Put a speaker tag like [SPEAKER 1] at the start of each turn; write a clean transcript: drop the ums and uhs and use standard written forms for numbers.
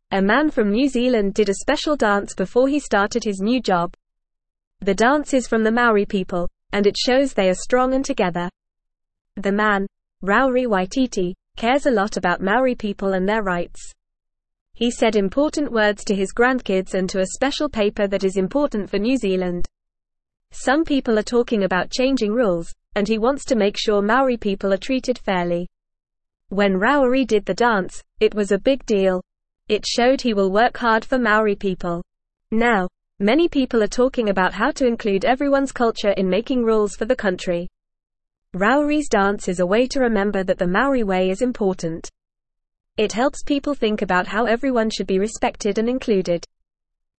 [SPEAKER 1] A man from New Zealand did a special dance before he started his new job. The dance is from the Maori people, and it shows they are strong and together. The man, Rauri Waititi, cares a lot about Maori people and their rights. He said important words to his grandkids and to a special paper that is important for New Zealand. Some people are talking about changing rules, and he wants to make sure Maori people are treated fairly. When Rauri did the dance, it was a big deal. It showed he will work hard for Maori people. Now, many people are talking about how to include everyone's culture in making rules for the country. Rauri's dance is a way to remember that the Maori way is important. It helps people think about how everyone should be respected and included.